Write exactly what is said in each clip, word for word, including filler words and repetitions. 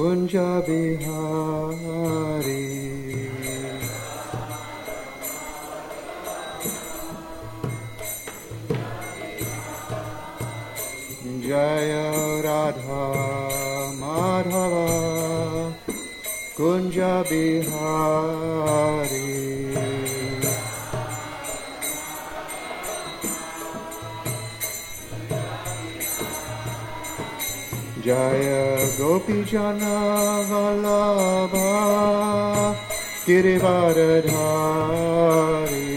Kunja Bihari. Jaya Radha Madhava Kunja Bihari. Jaya Gopi Jana Vallabha Girivaradhari.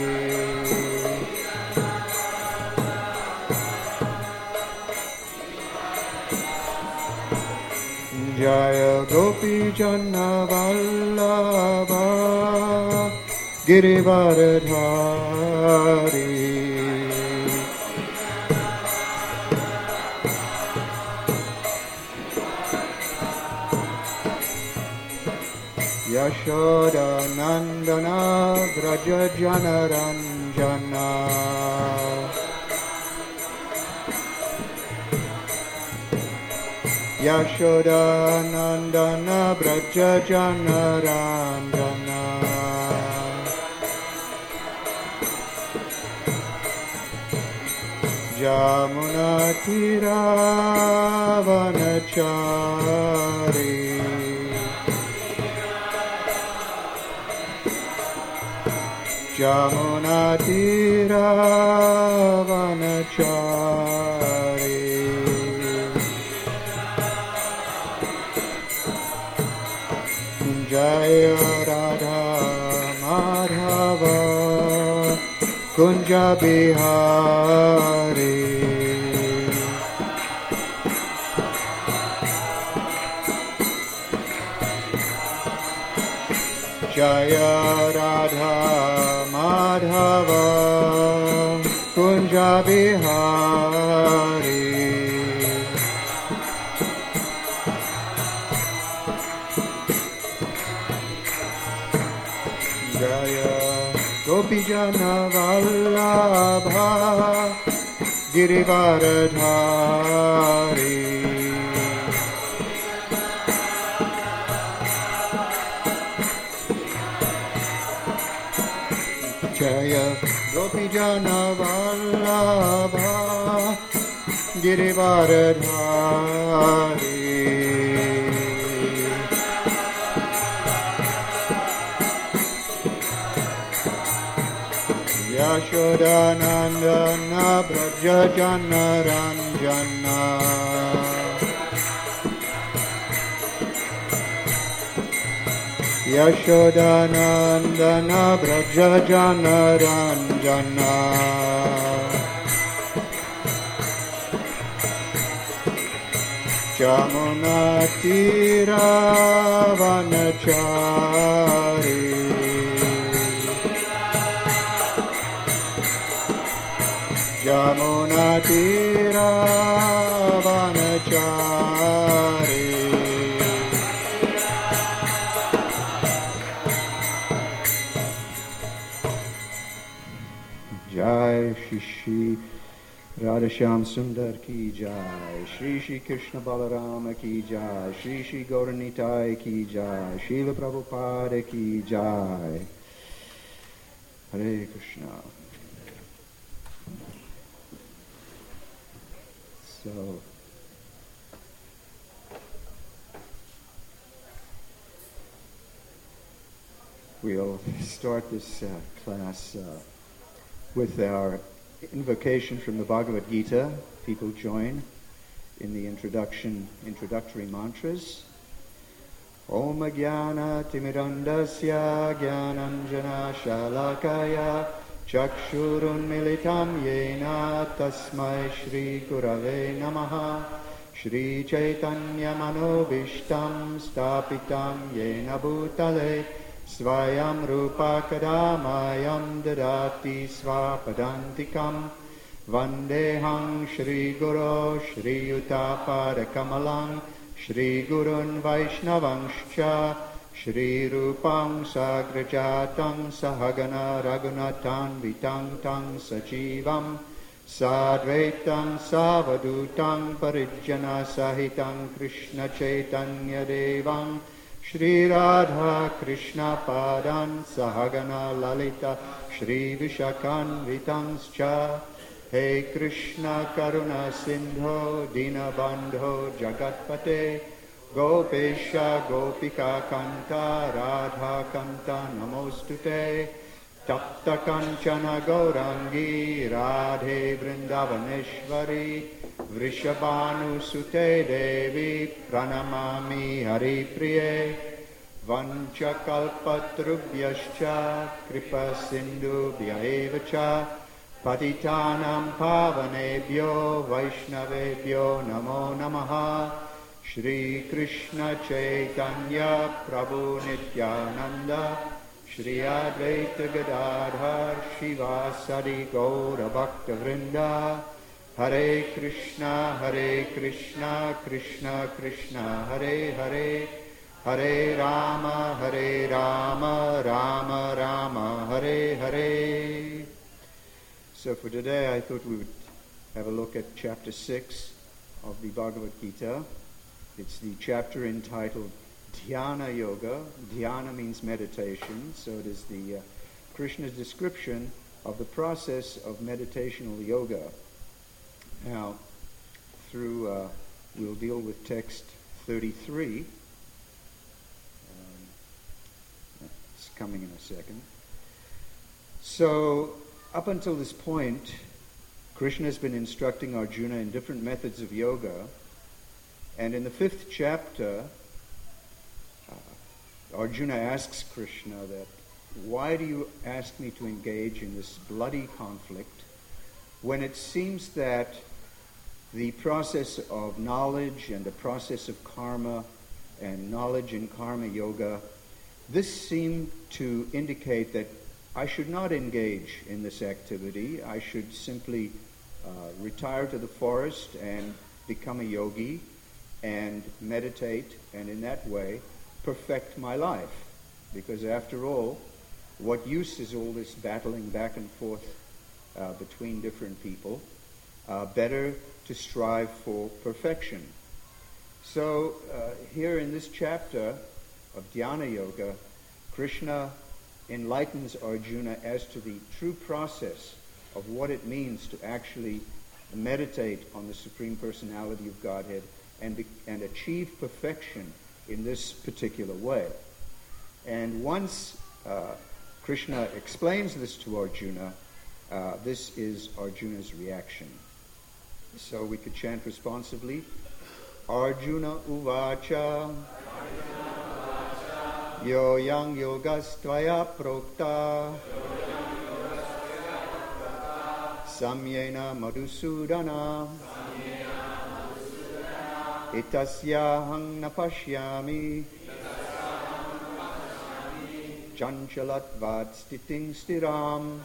Jaya Gopi Jana Vallabha Girivaradhari. Yashoda Nandana Vraja Janaranjana. Yashoda Nandana Vraja Janaranjana. Jamuna Tira Vanachari. Jamuna Tira Vanachari. Jaya Radha Madhava Kunja Bihari. Jaya Radha Madhava Kunja Bihari. Jaya Gopi Jana Vallabha Girivaradhari. Jaya Gopi Jana Vallabha Girivaradhari. Yashoda Nandana Vraja Janaranjana. Yashoda Nandana Vraja Janaranjana. Jamuna Tira Vanachari. Jamuna Tira Vanachari. Jai Shri Shri Radhashyam Sundar ki Jai, Shri Shri Krishna Balarama ki Jai, Shri Shri Gauranitai ki Jai, Srila Prabhupada ki Jai. Hare Krishna. So, we'll start this uh, class uh, with our invocation from the Bhagavad Gita. People join in the introduction, introductory mantras. Om Jnana Timirandasya Jnananjana Shalakaya Chakshurun Militam Yena Tasmai Shri Gurave Namaha Shri Chaitanya Manobishtam Stapitam Yena Bhutale Svayam Rupa Kadamayam Dadati Svapadantikam Vandehang Shri Guru Shri Yuta Kamalang Shri Gurun Vaishnavangscha Shri Rupam Sagrajatam Sahagana Raghunathan Vitang Tang Sajivam Sadvaitam Savadutam Parijjana Sahitam Krishna Chaitanya Devam Shri Radha Krishna Padan Sahagana Lalita Shri Vishakan Vitanscha He Krishna Karuna Sindho Dinabandho Jagatpate Gopesha Gopika Kanta Radha Kanta Namostute Tapta Kanchana Gaurangi Radhe Vrindavaneshwari Vrishabhanu Sute Devi Pranamami Hari Priye Vancha Kalpatrubhyascha Kripa Sindhu Bhyaevacha Patitanam Pavanebhyo Vaishnavebhyo Namo Namaha Shri Krishna Chaitanya Prabhu Nityananda Shri Advaita Gadadhar Shivasadi Gaura Bhakta Vrinda Hare Krishna Hare Krishna Krishna Krishna Hare Hare Hare Rama Hare Rama Rama Rama Hare Hare. So for today I thought we would have a look at chapter six of the Bhagavad Gita. It's the chapter entitled Dhyana Yoga. Dhyana means meditation, so it is the uh, Krishna's description of the process of meditational yoga. Now, through, uh, we'll deal with text thirty-three. Um, it's coming in a second. So, up until this point, Krishna has been instructing Arjuna in different methods of yoga, and in the fifth chapter, Arjuna asks Krishna that, why do you ask me to engage in this bloody conflict when it seems that the process of knowledge and the process of karma and knowledge in karma yoga, this seemed to indicate that I should not engage in this activity. I should simply uh, retire to the forest and become a yogi and meditate, and in that way perfect my life, because after all, what use is all this battling back and forth uh, between different people? Uh, better to strive for perfection. So uh, here in this chapter of Dhyana Yoga, Krishna enlightens Arjuna as to the true process of what it means to actually meditate on the Supreme Personality of Godhead and, be, and achieve perfection in this particular way. And once uh, Krishna explains this to Arjuna, uh, this is Arjuna's reaction. So we could chant responsively. Arjuna Uvacha Yo Yang Yogastvaya Prokta Samyena Madhusudana Itasyahang napashyami Chanchalatvad stiting stiram.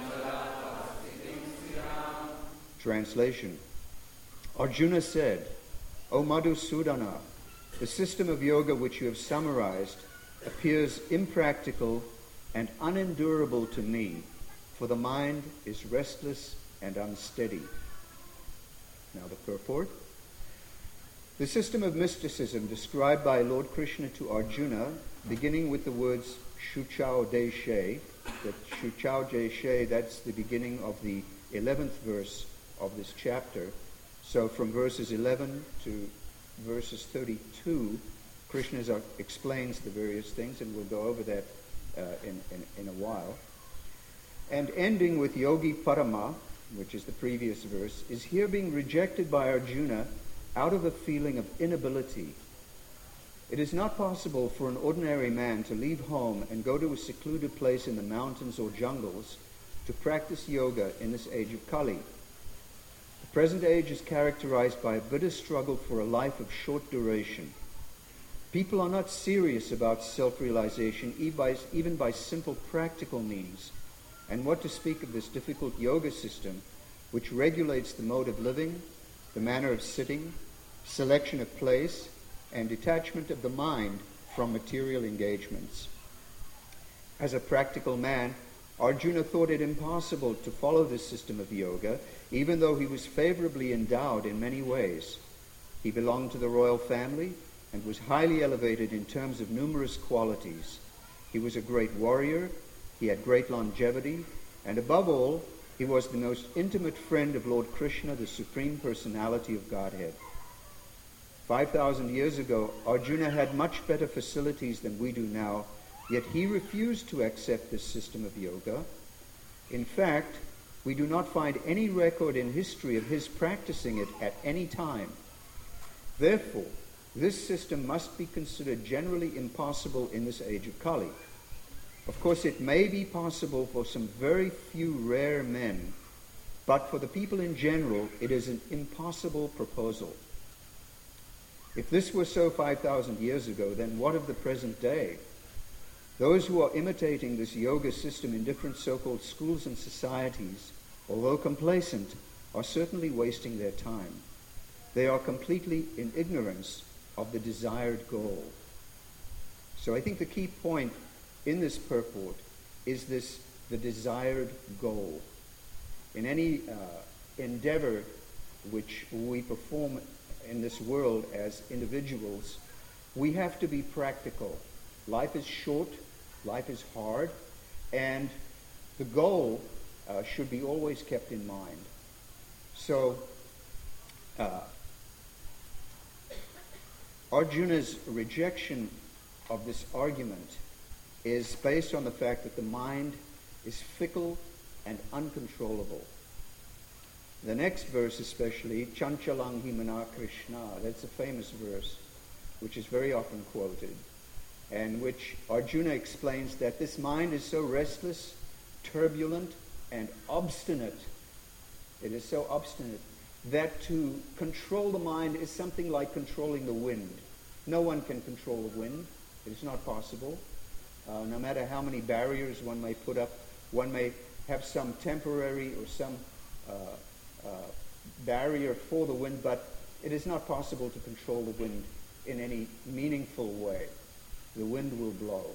Translation. Arjuna said, O Madhusudana, the system of yoga which you have summarized appears impractical and unendurable to me, for the mind is restless and unsteady. Now the purport. The system of mysticism described by Lord Krishna to Arjuna, beginning with the words Shuchao Deshe, that Shuchao Deshe, that's the beginning of the eleventh verse of this chapter. So from verses eleven to verses thirty-two, Krishna explains the various things, and we'll go over that uh, in, in, in a while. And ending with Yogi Parama, which is the previous verse, is here being rejected by Arjuna out of a feeling of inability. It is not possible for an ordinary man to leave home and go to a secluded place in the mountains or jungles to practice yoga in this age of Kali. The present age is characterized by a bitter struggle for a life of short duration. People are not serious about self-realization even by simple practical means, and what to speak of this difficult yoga system which regulates the mode of living, the manner of sitting, selection of place, and detachment of the mind from material engagements. As a practical man, Arjuna thought it impossible to follow this system of yoga, even though he was favorably endowed in many ways. He belonged to the royal family and was highly elevated in terms of numerous qualities. He was a great warrior, he had great longevity, and above all, he was the most intimate friend of Lord Krishna, the Supreme Personality of Godhead. Five thousand years ago, Arjuna had much better facilities than we do now, yet he refused to accept this system of yoga. In fact, we do not find any record in history of his practicing it at any time. Therefore, this system must be considered generally impossible in this age of Kali. Of course, it may be possible for some very few rare men, but for the people in general, it is an impossible proposal. If this were so five thousand years ago, then what of the present day? Those who are imitating this yoga system in different so-called schools and societies, although complacent, are certainly wasting their time. They are completely in ignorance of the desired goal. So I think the key point in this purport is this, the desired goal. In any uh, endeavor which we perform in this world as individuals, we have to be practical. Life is short, life is hard, and the goal uh, should be always kept in mind. So, uh, Arjuna's rejection of this argument is based on the fact that the mind is fickle and uncontrollable. The next verse especially, Chanchalang hi mana Krishna, that's a famous verse which is very often quoted, and which Arjuna explains that this mind is so restless, turbulent, and obstinate. It is so obstinate that to control the mind is something like controlling the wind. No one can control the wind. It is not possible. Uh, no matter how many barriers one may put up, one may have some temporary or some uh, uh, barrier for the wind, but it is not possible to control the wind in any meaningful way. The wind will blow.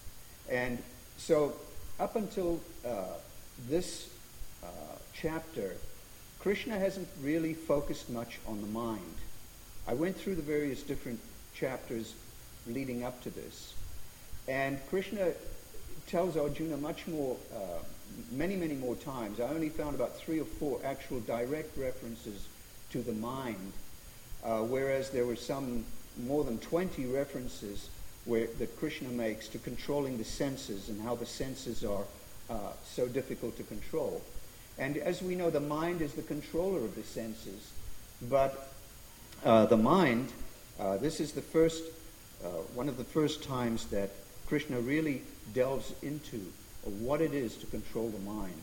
And so up until uh, this uh, chapter, Krishna hasn't really focused much on the mind. I went through the various different chapters leading up to this. And Krishna tells Arjuna much more, uh, many, many more times. I only found about three or four actual direct references to the mind, uh, whereas there were some more than twenty references where, that Krishna makes to controlling the senses and how the senses are uh, so difficult to control. And as we know, the mind is the controller of the senses, but uh, the mind, uh, this is the first, uh, one of the first times that Krishna really delves into what it is to control the mind.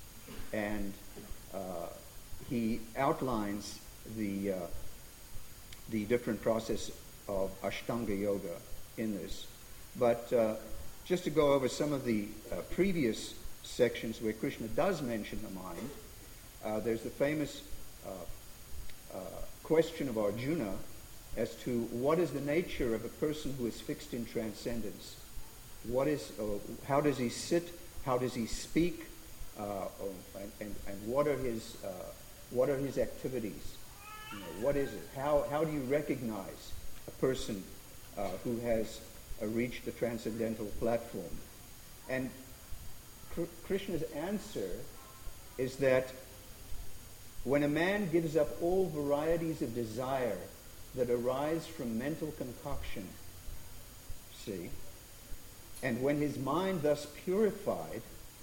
And uh, he outlines the, uh, the different process of Ashtanga Yoga in this. But uh, just to go over some of the uh, previous sections where Krishna does mention the mind, uh, there's the famous uh, uh, question of Arjuna as to what is the nature of a person who is fixed in transcendence. What is, uh, how does he sit? How does he speak? Uh, and, and, and what are his, uh, what are his activities? You know, what is it? How, how do you recognize a person uh, who has uh, reached the transcendental platform? And Kr- Krishna's answer is that when a man gives up all varieties of desire that arise from mental concoction, see, and when his mind thus purified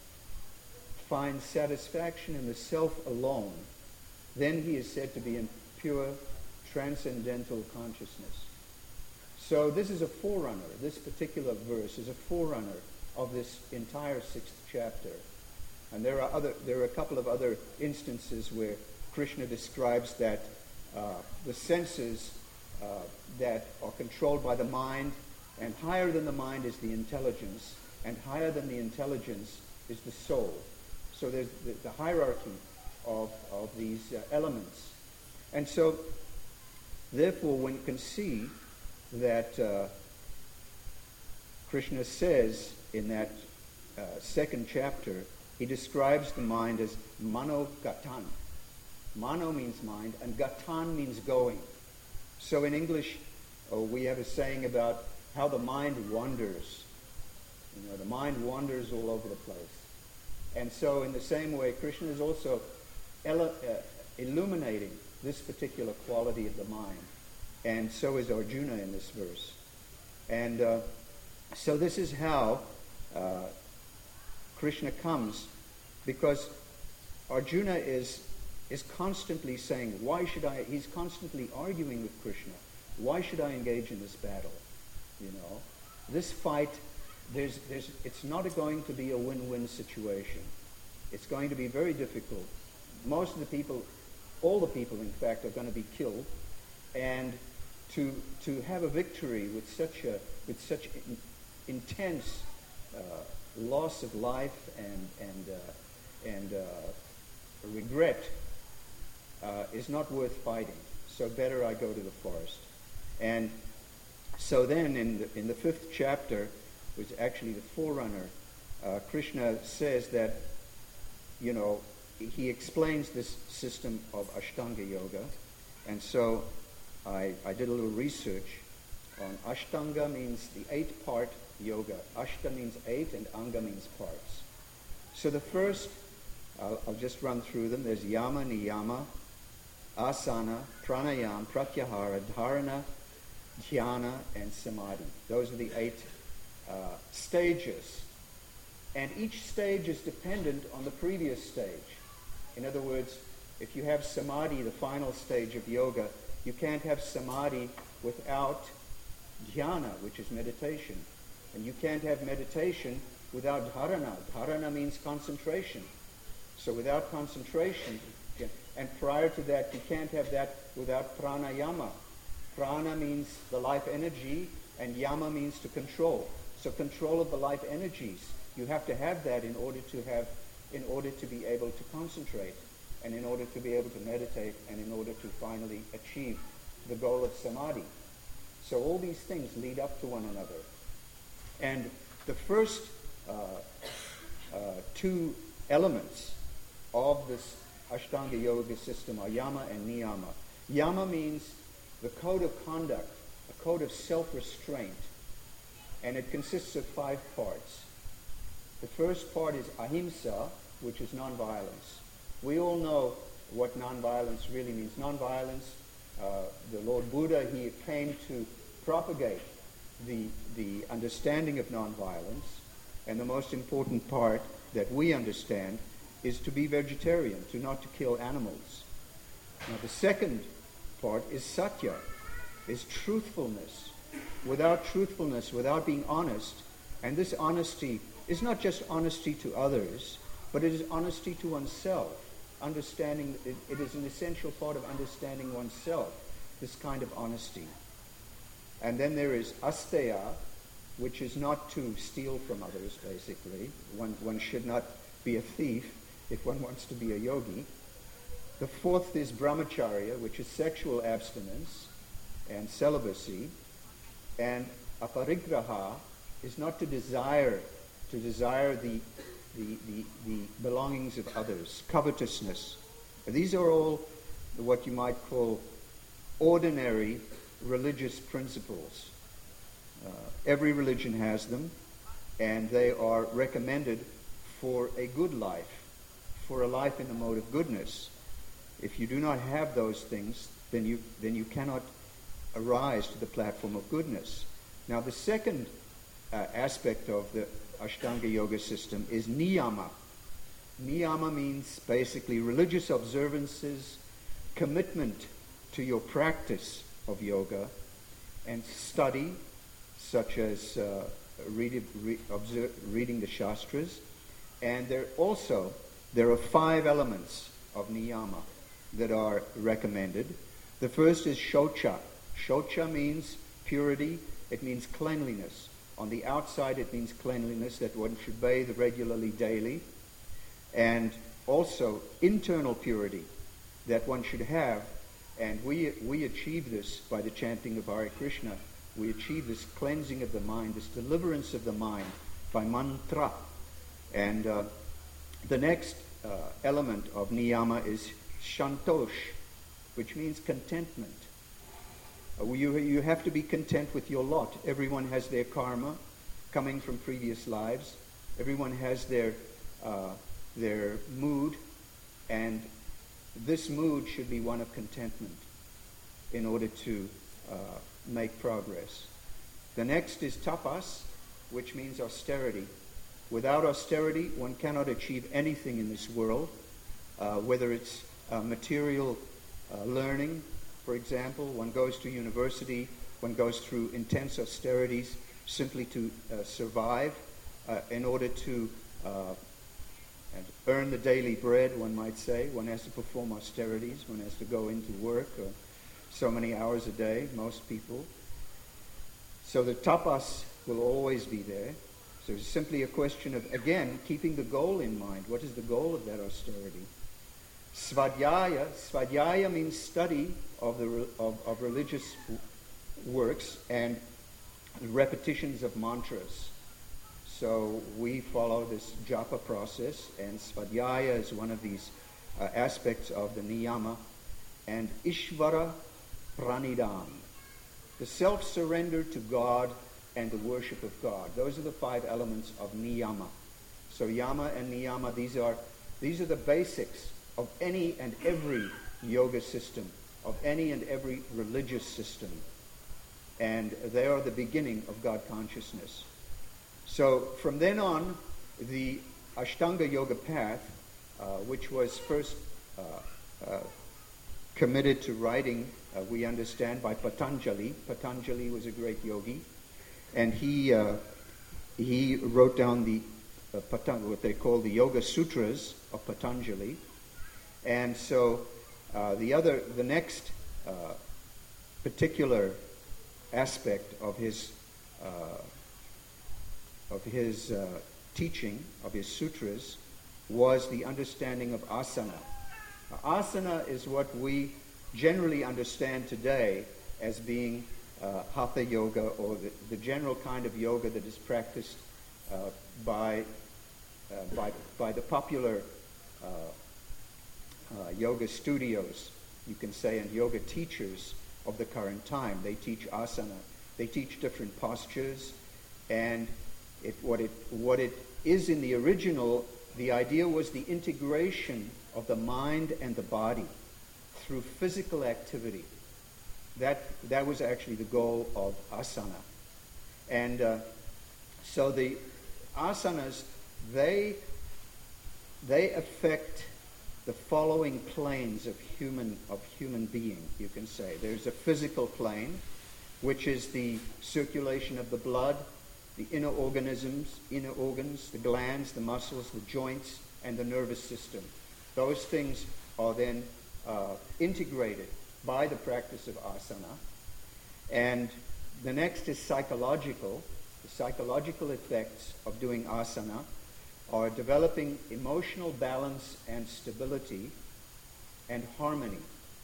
finds satisfaction in the self alone, then he is said to be in pure transcendental consciousness. So this is a forerunner. This particular verse is a forerunner of this entire sixth chapter. And there are other, there are a couple of other instances where Krishna describes that uh, the senses uh, that are controlled by the mind, and higher than the mind is the intelligence, and higher than the intelligence is the soul. So there's the, the hierarchy of, of these uh, elements. And so, therefore, one can see that uh, Krishna says in that uh, second chapter, he describes the mind as mano gatan. Mano means mind, and gatan means going. So in English, oh, we have a saying about how the mind wanders. You know, the mind wanders all over the place. And so in the same way, Krishna is also ele- uh, illuminating this particular quality of the mind. And so is Arjuna in this verse. And uh, so this is how uh, Krishna comes, because Arjuna is is constantly saying, why should I, he's constantly arguing with Krishna, why should I engage in this battle? You know, this fight, there's, there's, it's not going to be a win-win situation. It's going to be very difficult. Most of the people, all the people in fact, are going to be killed, and to to have a victory with such a with such in, intense uh, loss of life and and uh, and uh, regret uh, is not worth fighting. So better I go to the forest. And so then in the, in the fifth chapter, which is actually the forerunner, uh, Krishna says that, you know, he explains this system of Ashtanga Yoga. And so I, I did a little research on Ashtanga. Means the eight-part yoga. Ashta means eight and Anga means parts. So the first, I'll, I'll just run through them. There's Yama, Niyama, Asana, Pranayam, Pratyahara, Dharana, Dhyana, and Samadhi. Those are the eight uh, stages. And each stage is dependent on the previous stage. In other words, if you have Samadhi, the final stage of yoga, you can't have Samadhi without Dhyana, which is meditation. And you can't have meditation without Dharana. Dharana means concentration. So without concentration, and prior to that, you can't have that without Pranayama. Prana means the life energy, and Yama means to control. So control of the life energies. You have to have that in order to have, in order to be able to concentrate, and in order to be able to meditate, and in order to finally achieve the goal of Samadhi. So all these things lead up to one another. And the first uh, uh, two elements of this Ashtanga Yoga system are Yama and Niyama. Yama means the code of conduct, a code of self-restraint, and it consists of five parts. The first part is Ahimsa, which is nonviolence. We all know what nonviolence really means. Nonviolence, uh, the Lord Buddha, he came to propagate the, the understanding of nonviolence, and the most important part that we understand is to be vegetarian, to not to kill animals. Now the second part is Satya, is truthfulness. Without truthfulness, without being honest, and this honesty is not just honesty to others, but it is honesty to oneself. Understanding, it, it is an essential part of understanding oneself, this kind of honesty. And then there is Asteya, which is not to steal from others, basically. One, one should not be a thief if one wants to be a yogi. The fourth is Brahmacharya, which is sexual abstinence and celibacy. And Aparigraha is not to desire, to desire the The, the, the belongings of others, covetousness. These are all what you might call ordinary religious principles. Uh, every religion has them, and they are recommended for a good life, for a life in the mode of goodness. If you do not have those things, then you then you cannot arise to the platform of goodness. Now, the second uh, aspect of the Ashtanga Yoga system is Niyama. Niyama means basically religious observances, commitment to your practice of yoga, and study, such as uh, read, re, observe, reading the Shastras. And there also, there are five elements of Niyama that are recommended. The first is Shocha. Shocha means purity. It means cleanliness. On the outside, it means cleanliness, that one should bathe regularly daily. And also internal purity that one should have. And we we achieve this by the chanting of Hare Krishna. We achieve this cleansing of the mind, this deliverance of the mind by mantra. And uh, the next uh, element of niyama is shantosh, which means contentment. Uh, you, you have to be content with your lot. Everyone has their karma coming from previous lives. Everyone has their uh, their mood, and this mood should be one of contentment in order to uh, make progress. The next is tapas, which means austerity. Without austerity, one cannot achieve anything in this world, uh, whether it's uh, material uh, learning, for example. One goes to university, one goes through intense austerities simply to uh, survive uh, in order to uh, and earn the daily bread, one might say. One has to perform austerities. One has to go into work uh, so many hours a day, most people. So the tapas will always be there. So it's simply a question of, again, keeping the goal in mind. What is the goal of that austerity? Svadhyaya. Svadhyaya means study of, the, of, of religious works and repetitions of mantras. So we follow this japa process, and svadhyaya is one of these uh, aspects of the niyama. And Ishvara pranidhana, the self-surrender to God and the worship of God. Those are the five elements of niyama. So yama and niyama, these are these are the basics of any and every yoga system, of any and every religious system. And they are the beginning of God consciousness. So from then on, the Ashtanga Yoga path, uh, which was first uh, uh, committed to writing, uh, we understand, by Patanjali. Patanjali was a great yogi, and he uh, he wrote down the uh, Patan- what they call the Yoga Sutras of Patanjali. And so uh, the other, the next uh, particular aspect of his uh, of his uh, teaching, of his sutras, was the understanding of asana. Now, asana is what we generally understand today as being uh, hatha yoga, or the, the general kind of yoga that is practiced uh, by, uh, by by the popular uh, uh, yoga studios, you can say, and yoga teachers of the current time. They teach asana. They teach different postures, and It, what it what it is in the original, the idea was the integration of the mind and the body through physical activity. That that was actually the goal of asana. And uh, so the asanas, they they affect the following planes of human of human being, you can say. There's a physical plane, which is the circulation of the blood, the inner organisms, inner organs, the glands, the muscles, the joints, and the nervous system. Those things are then uh, integrated by the practice of asana. And the next is psychological. The psychological effects of doing asana are developing emotional balance and stability and harmony.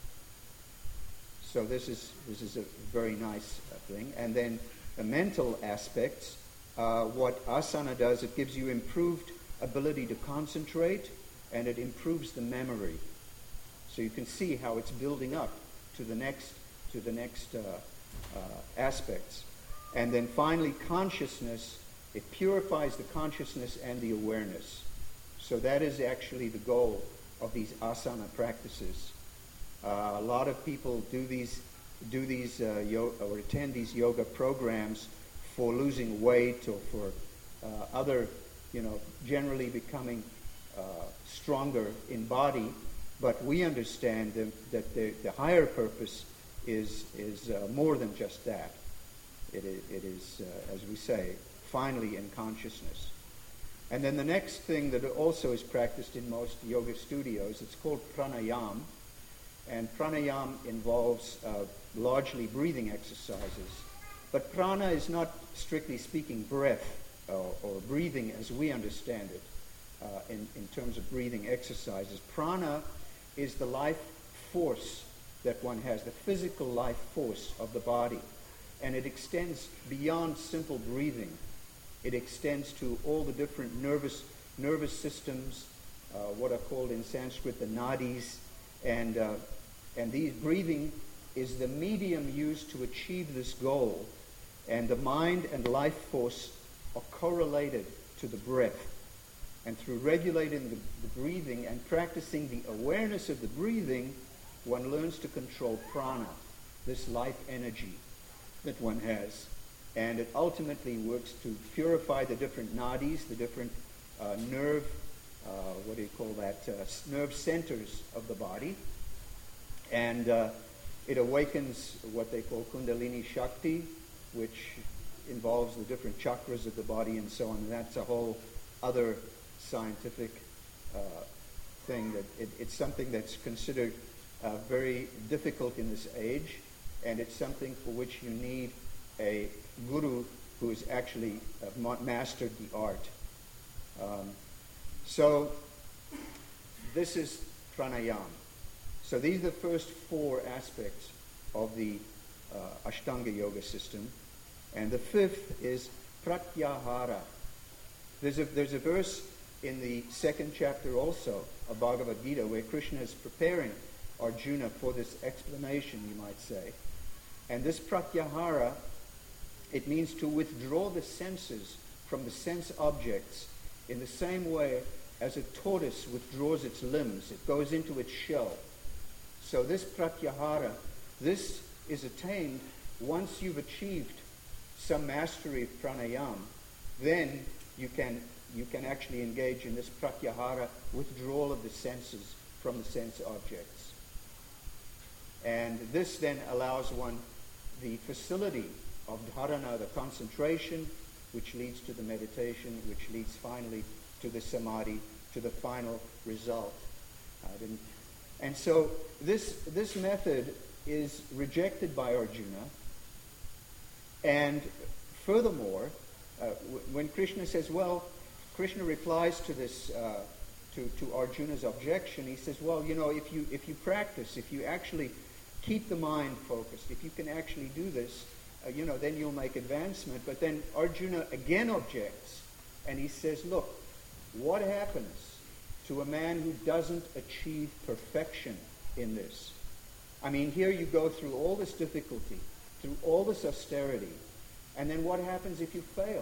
So this is this is a very nice thing. And then the mental aspects, uh, what asana does, it gives you improved ability to concentrate, and it improves the memory. So you can see how it's building up to the next to the next uh, uh, aspects. And then finally, consciousness, it purifies the consciousness and the awareness. So that is actually the goal of these asana practices. Uh, a lot of people do these do these uh, yo- or attend these yoga programs for losing weight or for uh, other, you know, generally becoming uh, stronger in body. But we understand that, that the, the higher purpose is is uh, more than just that. It is, it is uh, as we say, finally in consciousness. And then the next thing that also is practiced in most yoga studios, it's called pranayama. And pranayama involves uh, largely breathing exercises. But prana is not, strictly speaking, breath uh, or breathing as we understand it uh, in, in terms of breathing exercises. Prana is the life force that one has, the physical life force of the body. And it extends beyond simple breathing. It extends to all the different nervous nervous systems, uh, what are called in Sanskrit the nadis, and uh, and these breathing is the medium used to achieve this goal, and the mind and life force are correlated to the breath. And through regulating the, the breathing and practicing the awareness of the breathing, one learns to control prana, this life energy that one has. And it ultimately works to purify the different nadis, the different uh, nerve, uh, what do you call that, uh, nerve centers of the body. And uh, it awakens what they call Kundalini Shakti, which involves the different chakras of the body and so on. And that's a whole other scientific uh, thing. That it, it's something that's considered uh, very difficult in this age, and it's something for which you need a guru who has actually uh, ma- mastered the art. Um, so this is pranayama. So these are the first four aspects of the uh, Ashtanga Yoga system. And the fifth is pratyahara. There's a, there's a verse in the second chapter also of Bhagavad Gita where Krishna is preparing Arjuna for this explanation, you might say. And this pratyahara, it means to withdraw the senses from the sense objects in the same way as a tortoise withdraws its limbs. It goes into its shell. So this pratyahara, this is attained once you've achieved some mastery of pranayama, then you can you can actually engage in this pratyahara, withdrawal of the senses from the sense objects. And this then allows one the facility of dharana, the concentration, which leads to the meditation, which leads finally to the samadhi, to the final result. I didn't, and so this this method is rejected by Arjuna. And furthermore, uh, w- when Krishna says, well, Krishna replies to this, uh, to, to Arjuna's objection. He says, well, you know, if you if you practice, if you actually keep the mind focused, if you can actually do this, uh, you know, then you'll make advancement. But then Arjuna again objects, and he says, look, what happens to a man who doesn't achieve perfection in this? I mean, here you go through all this difficulty, through all this austerity, and then what happens if you fail?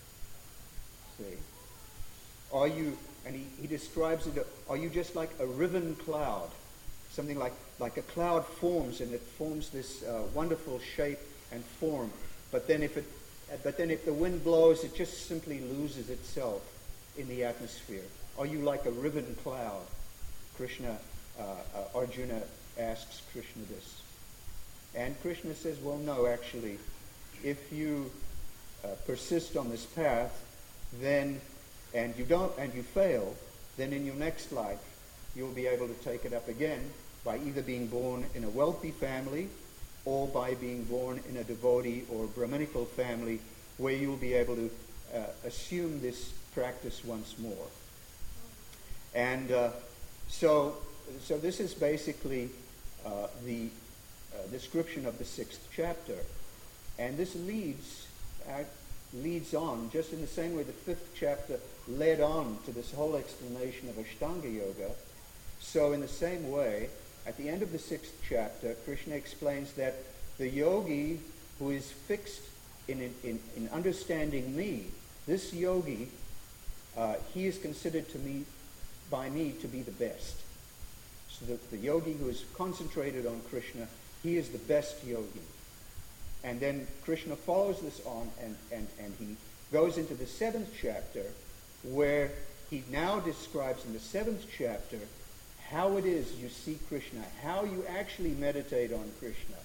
See? Are you, and he, he describes it, are you just like a riven cloud? Something like, like a cloud forms, and it forms this uh, wonderful shape and form, but then if it, but then if the wind blows, it just simply loses itself in the atmosphere. Are you like a riven cloud? Krishna, uh, uh, Arjuna asks Krishna this. And Krishna says, well, no, actually, if you uh, persist on this path, then, and you don't, and you fail, then in your next life, you'll be able to take it up again by either being born in a wealthy family or by being born in a devotee or Brahminical family where you'll be able to uh, assume this practice once more. And uh, so, so this is basically uh, the uh, description of the sixth chapter. And this leads, uh, leads on, just in the same way the fifth chapter led on to this whole explanation of Ashtanga Yoga. So in the same way, at the end of the sixth chapter, Krishna explains that the yogi who is fixed in, in, in understanding me, this yogi, uh, he is considered to me, by me to be the best. So the, the yogi who is concentrated on Krishna, he is the best yogi. And then Krishna follows this on, and, and, and he goes into the seventh chapter, where he now describes in the seventh chapter how it is you see Krishna, how you actually meditate on Krishna.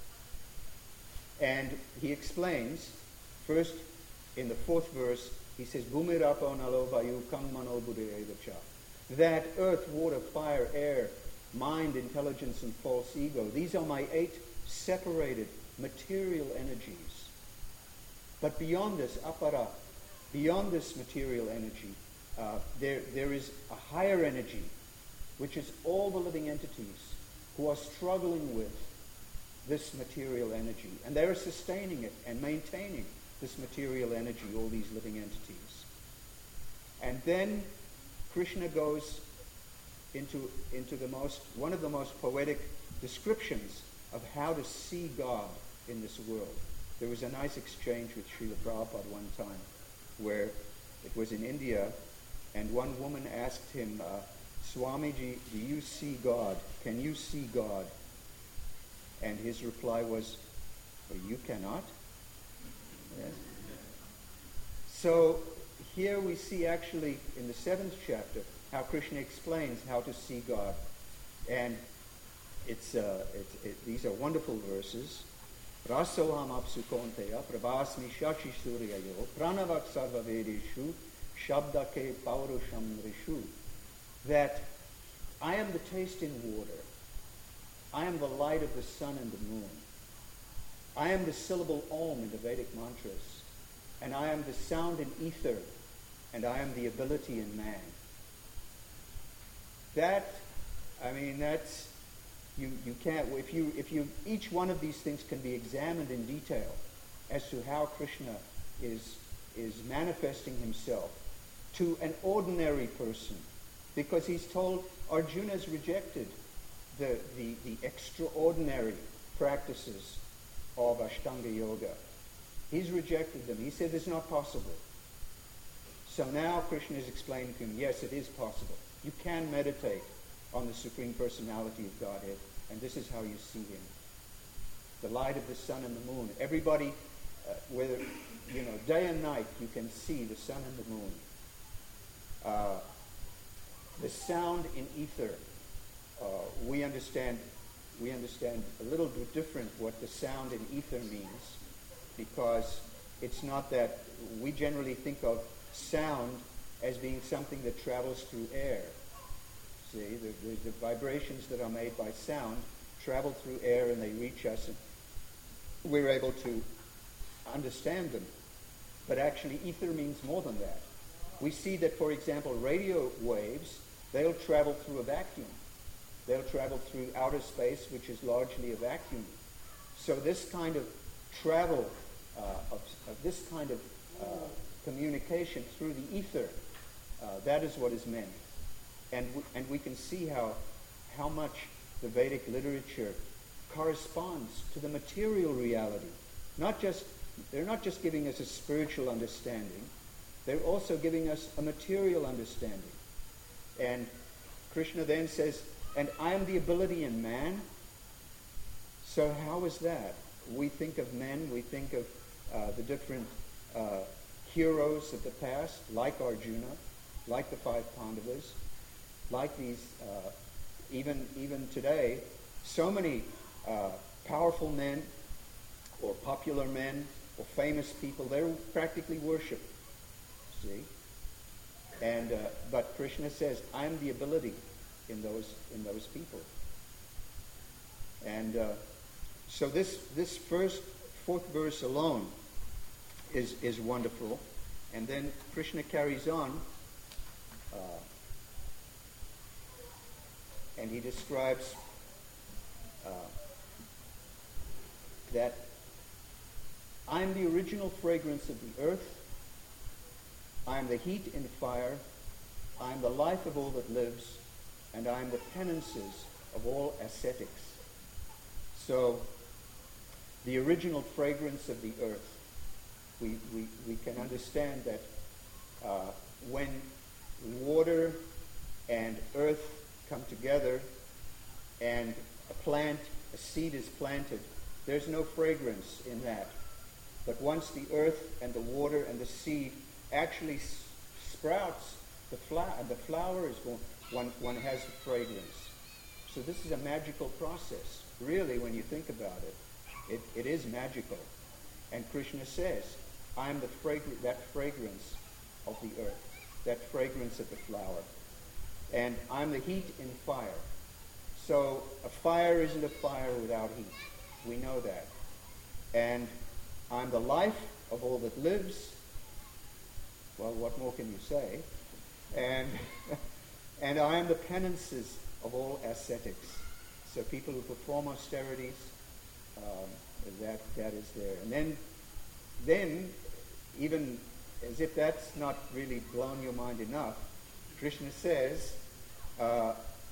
And he explains, first in the fourth verse, he says, Bhumirapo nalo vayu kang mano buddhayevacha. That earth, water, fire, air, mind, intelligence, and false ego, these are my eight separated material energies. But beyond this, apara, beyond this material energy, uh, there there is a higher energy, which is all the living entities who are struggling with this material energy. And they are sustaining it and maintaining this material energy, all these living entities. And then Krishna goes into, into the most, one of the most poetic descriptions of how to see God in this world. There was a nice exchange with Srila Prabhupada one time where it was in India, and one woman asked him, uh, Swamiji, do you see God? Can you see God? And his reply was, well, you cannot. Yes. So here we see actually in the seventh chapter how Krishna explains how to see God. And it's, uh, it, it, these are wonderful verses. Rasoham apsu konteya prabhasmi shashi suryayo pranavak sarva vedeshu shabdake paurusham rishu. That I am the taste in water. I am the light of the sun and the moon. I am the syllable Om in the Vedic mantras. And I am the sound in ether. And I am the ability in man. That, I mean, that's, you, you can't, if you, if you, each one of these things can be examined in detail as to how Krishna is, is manifesting himself to an ordinary person. Because he's told Arjuna's rejected the, the, the extraordinary practices of Ashtanga Yoga. He's rejected them. He said it's not possible. So now Krishna is explaining to him, yes, it is possible. You can meditate on the Supreme Personality of Godhead, and this is how you see him. The light of the sun and the moon. Everybody, uh, whether, you know, day and night, you can see the sun and the moon. Uh, the sound in ether. Uh, we understand we understand a little bit different what the sound in ether means, because it's not that we generally think of sound as being something that travels through air. See, the, the, the vibrations that are made by sound travel through air and they reach us, and we're able to understand them. But actually, ether means more than that. We see that, for example, radio waves, they'll travel through a vacuum. They'll travel through outer space, which is largely a vacuum. So this kind of travel, uh, of, of this kind of uh, communication through the ether, uh, that is what is meant. And we, and we can see how, how much the Vedic literature corresponds to the material reality. Not just, they're not just giving us a spiritual understanding, they're also giving us a material understanding. And Krishna then says, and I am the ability in man. So how is that? We think of men, we think of uh, the different uh, heroes of the past, like Arjuna, like the five Pandavas, like these, uh, even, even today, so many uh, powerful men or popular men or famous people, they're practically worshipped. See? And, uh, but Krishna says, I'm the ability in those in those people. And uh, so this this first fourth verse alone is is wonderful, and then Krishna carries on, uh, and he describes uh, that I'm the original fragrance of the earth. I am the heat and fire. I am the life of all that lives. And I am the penances of all ascetics. So, the original fragrance of the earth. We, we, we can understand that uh, when water and earth come together and a plant, a seed is planted, there's no fragrance in that. But once the earth and the water and the seed actually s- sprouts, the, flower, the flower is born. One, one has the fragrance. So this is a magical process. Really, when you think about it, it, it is magical. And Krishna says, I am the fragr- that fragrance of the earth, that fragrance of the flower. And I'm the heat in fire. So a fire isn't a fire without heat. We know that. And I'm the life of all that lives. Well, what more can you say? And... And I am the penances of all ascetics. So people who perform austerities, um, that that is there. And then, then, even as if that's not really blown your mind enough, Krishna says, uh,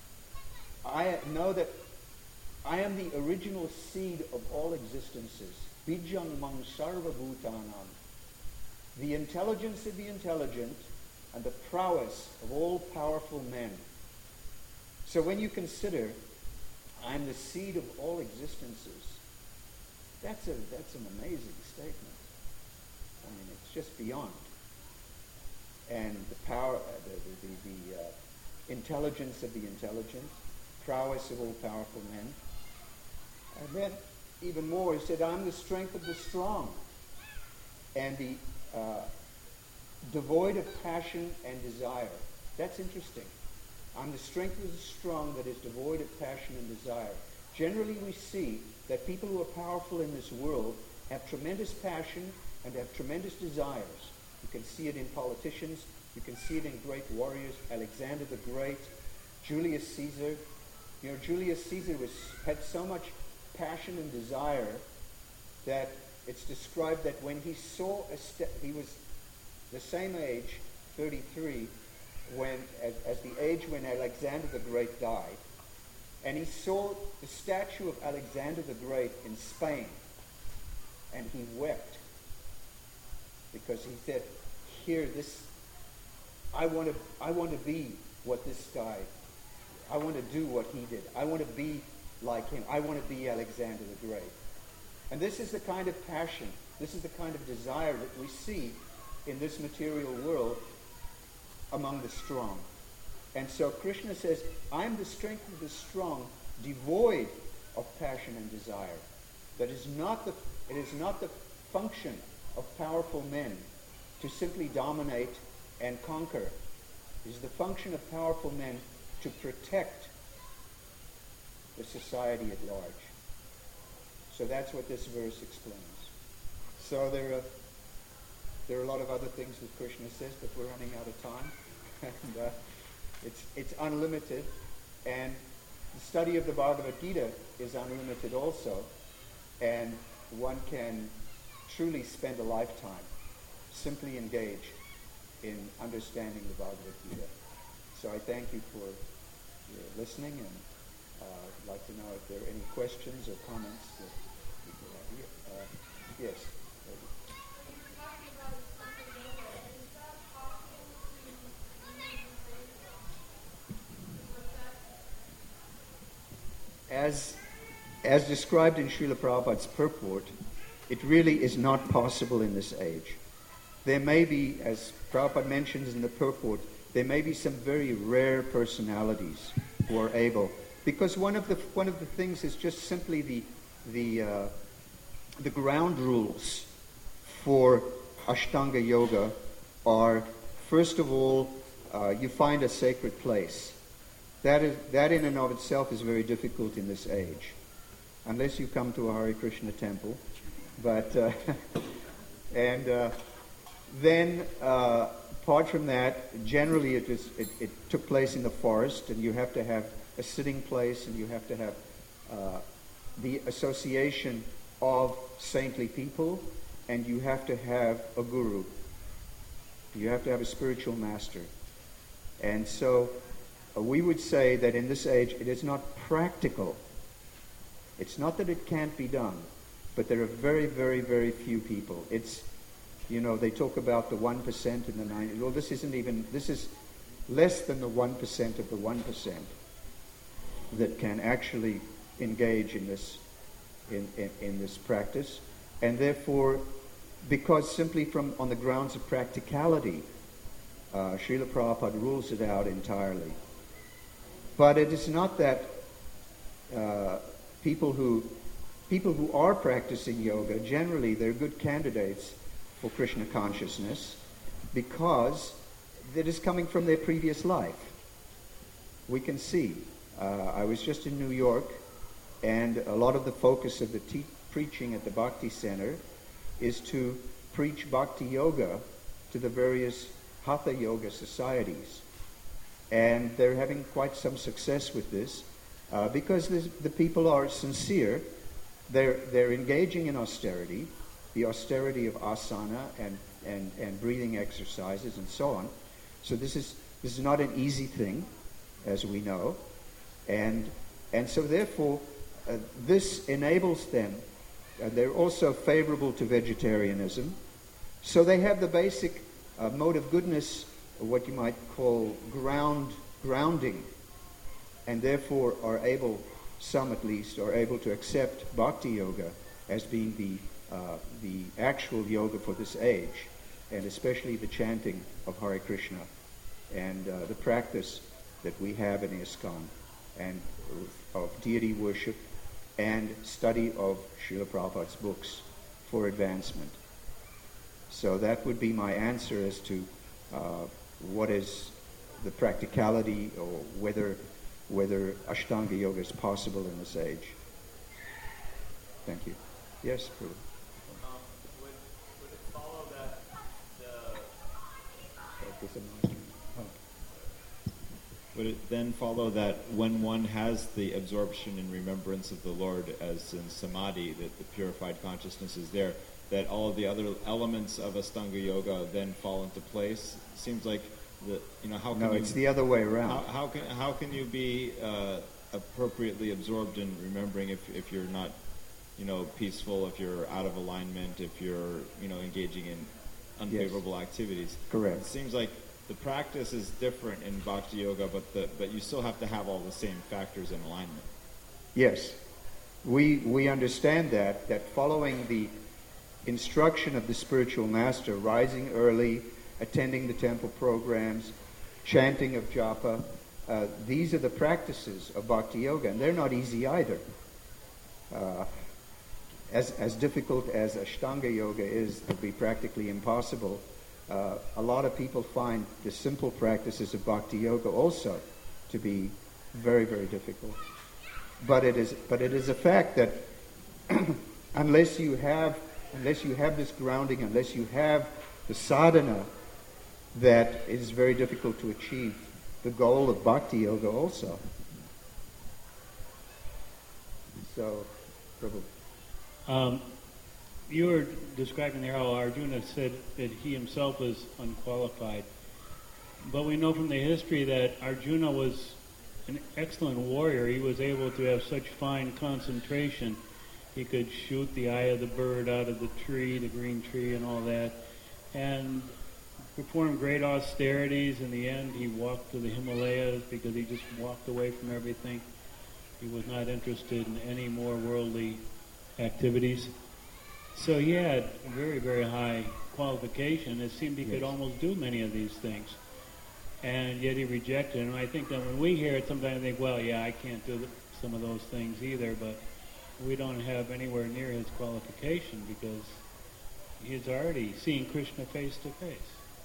I know that I am the original seed of all existences. Bijang mang sarva bhutanam. The intelligence of the intelligent and the prowess of all powerful men. So when you consider, I'm the seed of all existences, that's a that's an amazing statement. I mean, it's just beyond. And the power, uh, the the, the, the uh, intelligence of the intelligent, prowess of all powerful men. And then, even more, he said, I'm the strength of the strong, and the uh, devoid of passion and desire. That's interesting. I'm the strength of the strong that is devoid of passion and desire. Generally, we see that people who are powerful in this world have tremendous passion and have tremendous desires. You can see it in politicians. You can see it in great warriors. Alexander the Great, Julius Caesar. You know, Julius Caesar was had so much passion and desire that it's described that when he saw a sta- he was the same age, thirty-three, when as, as the age when Alexander the Great died, and he saw the statue of Alexander the Great in Spain, and he wept because he said, "Here, this I want to I want to be what this guy. I want to do what he did. I want to be like him. I want to be Alexander the Great." And this is the kind of passion, this is the kind of desire that we see in this material world among the strong. And so Krishna says, I'm the strength of the strong, devoid of passion and desire. That is not the, it is not the function of powerful men to simply dominate and conquer. It is the function of powerful men to protect the society at large. So that's what this verse explains. So there are there are a lot of other things that Krishna says, but we're running out of time, and uh, it's it's unlimited. And the study of the Bhagavad Gita is unlimited also, and one can truly spend a lifetime simply engaged in understanding the Bhagavad Gita. So I thank you for your listening, and uh, I'd like to know if there are any questions or comments that people have here. Uh, yes. As, as described in Srila Prabhupada's purport, it really is not possible in this age. There may be, as Prabhupada mentions in the purport, there may be some very rare personalities who are able, because one of the one of the things is just simply the the uh, the ground rules for Ashtanga Yoga are, first of all, uh, you find a sacred place. That is that in and of itself is very difficult in this age, unless you come to a Hare Krishna temple. But uh, and uh, then. Uh, Apart from that, generally it, was, it, it took place in the forest, and you have to have a sitting place, and you have to have uh, the association of saintly people, and you have to have a guru. You have to have a spiritual master. And so uh, we would say that in this age it is not practical. It's not that it can't be done, but there are very, very, very few people. It's You know, they talk about the one percent and the ninety percent. Well, this isn't even, this is less than the one percent of the one percent that can actually engage in this, in, in, in this practice. And therefore, because simply from, on the grounds of practicality, uh, Srila Prabhupada rules it out entirely. But it is not that uh, people who, people who are practicing yoga, generally they're good candidates for Krishna consciousness, because it is coming from their previous life. We can see. Uh, I was just in New York, and a lot of the focus of the te- preaching at the Bhakti Center is to preach Bhakti Yoga to the various Hatha Yoga societies. And they're having quite some success with this, uh, because the people are sincere. They're, they're engaging in austerity, the austerity of asana and, and, and breathing exercises and so on. So this is This is not an easy thing, as we know. And, and so therefore, uh, this enables them. Uh, they're also favorable to vegetarianism. So they have the basic uh, mode of goodness, what you might call ground grounding, and therefore are able, some at least, are able to accept Bhakti Yoga as being the uh, the actual yoga for this age, and especially the chanting of Hare Krishna and uh, the practice that we have in ISKCON, and of deity worship and study of Srila Prabhupada's books for advancement. So that would be my answer as to uh, what is the practicality, or whether whether Ashtanga Yoga is possible in this age. Thank you. Yes, Prabhu. Um, would, would it follow that the... Oh. Would it then follow that when one has the absorption and remembrance of the Lord as in samadhi, that the purified consciousness is there, that all of the other elements of Ashtanga Yoga then fall into place? It seems like the, you know, how can No, you, it's the other way around. How, how can how can you be uh, appropriately absorbed in remembering if if you're not, you know, peaceful, if you're out of alignment, if you're, you know, engaging in unfavorable yes. activities? Correct. It seems like the practice is different in Bhakti Yoga, but the but you still have to have all the same factors in alignment. Yes, we we understand that that following the instruction of the spiritual master, rising early, attending the temple programs, chanting of japa, uh, these are the practices of Bhakti Yoga, and they're not easy either. Uh, as as difficult as Ashtanga Yoga is, to be practically impossible, uh, a lot of people find the simple practices of Bhakti Yoga also to be very, very difficult. But it is but it is a fact that unless you have unless you have this grounding, unless you have the sadhana, that it is very difficult to achieve the goal of Bhakti Yoga also. So, Prabhu. Um, you were describing there how Arjuna said that he himself was unqualified. But we know from the history that Arjuna was an excellent warrior. He was able to have such fine concentration. He could shoot the eye of the bird out of the tree, the green tree and all that. And performed great austerities. In the end, he walked to the Himalayas because he just walked away from everything. He was not interested in any more worldly activities. So he had a very, very high qualification. It seemed he yes. could almost do many of these things. And yet he rejected it. And I think that when we hear it, sometimes we think, well, yeah, I can't do some of those things either, but we don't have anywhere near his qualification because he's already seen Krishna face to face.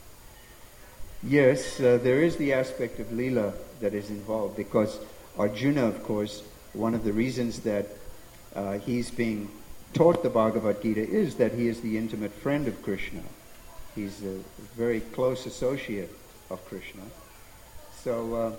Yes, uh, there is the aspect of Leela that is involved, because Arjuna, of course, one of the reasons that uh, he's being taught the Bhagavad Gita is that he is the intimate friend of Krishna. He's a very close associate of Krishna. So uh,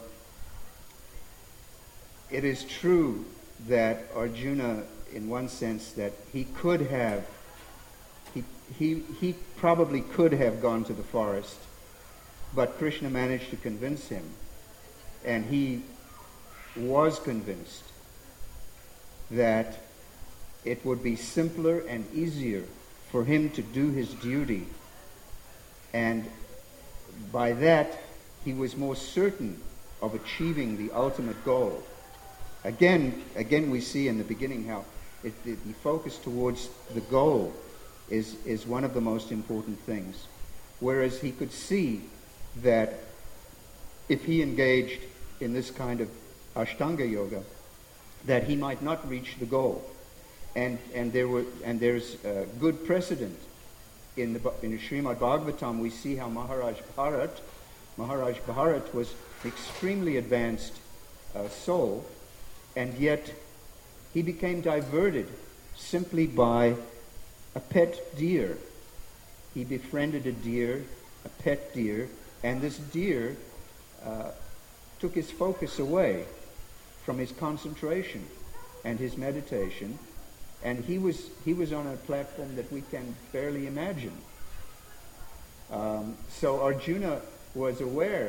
it is true that Arjuna, in one sense, that he could have, he he he probably could have gone to the forest, but Krishna managed to convince him, and he was convinced that it would be simpler and easier for him to do his duty, and by that he was more certain of achieving the ultimate goal. Again, again, we see in the beginning how it, it, the focus towards the goal is is one of the most important things, whereas he could see that if he engaged in this kind of Ashtanga Yoga, that he might not reach the goal, and and there were and there's a good precedent in the in the Srimad Bhagavatam. We see how Maharaj Bharat, Maharaj Bharat was extremely advanced uh, soul, and yet he became diverted simply by a pet deer. He befriended a deer, a pet deer, and this deer uh, took his focus away from his concentration and his meditation, and he was he was on a platform that we can barely imagine. Um, so Arjuna was aware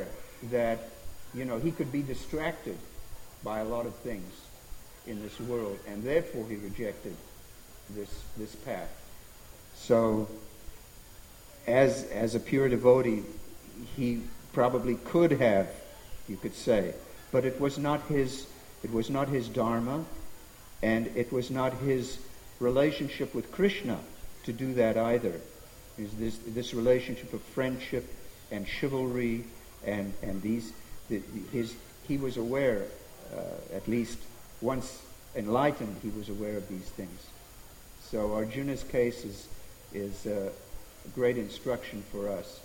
that, you know, he could be distracted by a lot of things in this world, and therefore he rejected this this path. So, as as a pure devotee, he probably could have, you could say, but it was not his it was not his dharma, and it was not his relationship with Krishna to do that either. Is this this relationship of friendship and chivalry, and and these the, his he was aware, uh, at least once enlightened, he was aware of these things. So Arjuna's case is is uh, a great instruction for us.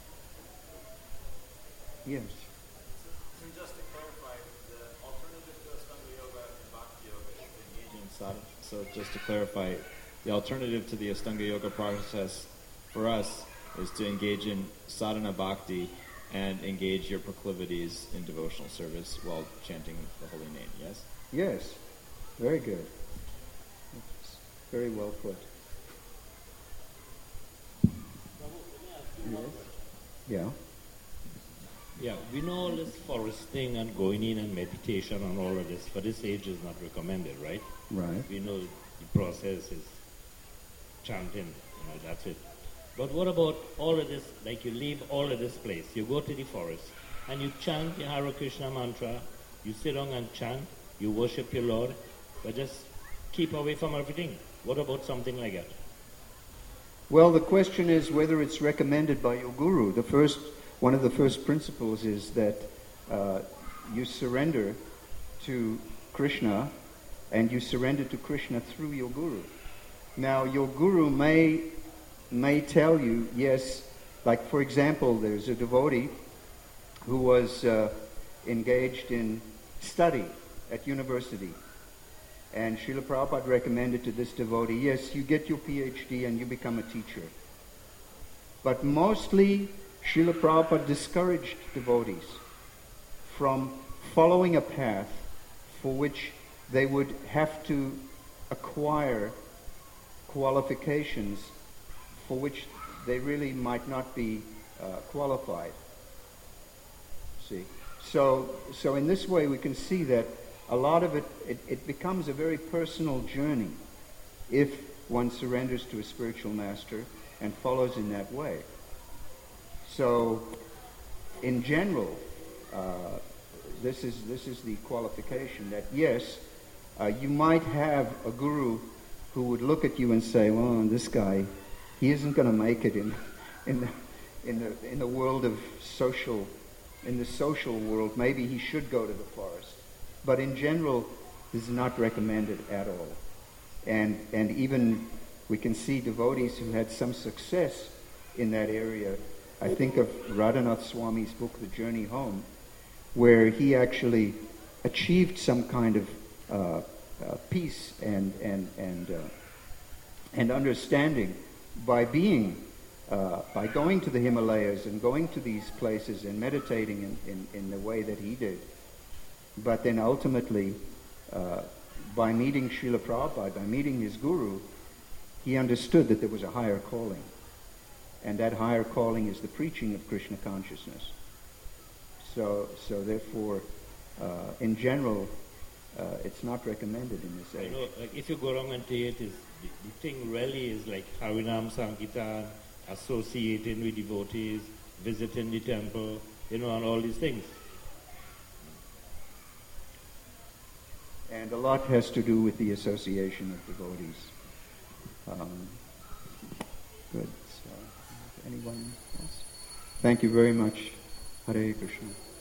Yes. So, so just to clarify, the alternative to Astanga Yoga and Bhakti Yoga is to engage in sadhana. So just to clarify, the alternative to the Astanga Yoga process for us is to engage in sadhana bhakti and engage your proclivities in devotional service while chanting the holy name, yes? Yes. Very good. It's very well put. Yes. Yeah. Yeah, we know all this foresting and going in and meditation and all of this for this age is not recommended, right? Right. We know the process is chanting, you know, that's it. But what about all of this, like you leave all of this place, you go to the forest, and you chant the Hare Krishna mantra, you sit down and chant, you worship your Lord, but just keep away from everything. What about something like that? Well, the question is whether it's recommended by your guru. The first, one of the first principles is that uh, you surrender to Krishna, and you surrender to Krishna through your guru. Now, your guru may may tell you, yes, like for example, there's a devotee who was uh, engaged in study at university. And Srila Prabhupada recommended to this devotee, yes, you get your P H D and you become a teacher. But mostly, Srila Prabhupada discouraged devotees from following a path for which they would have to acquire qualifications for which they really might not be uh, qualified. See? So, so in this way we can see that a lot of it, it, it becomes a very personal journey if one surrenders to a spiritual master and follows in that way. So, in general, uh, this is this is the qualification that yes, uh, you might have a guru who would look at you and say, "Well, this guy, he isn't going to make it in in the in the in the world of social, in the social world. Maybe he should go to the forest." But in general, this is not recommended at all. And and even we can see devotees who had some success in that area. I think of Radhanath Swami's book, The Journey Home, where he actually achieved some kind of uh, uh, peace and and and uh, and understanding by being uh, by going to the Himalayas and going to these places and meditating in, in, in the way that he did. But then ultimately, uh, by meeting Srila Prabhupada, by meeting his guru, he understood that there was a higher calling. And that higher calling is the preaching of Krishna consciousness. So, so therefore, uh, in general, uh, it's not recommended in this age. You know, like if you go around and take it, is the, the thing really is like Harinam Sankirtan, associating with devotees, visiting the temple, you know, and all these things. And a lot has to do with the association of devotees. Um, good. So, anyone else? Thank you very much. Hare Krishna.